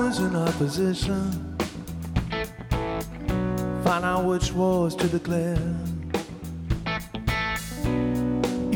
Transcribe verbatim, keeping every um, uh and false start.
wars in opposition. Find out which wars to declare.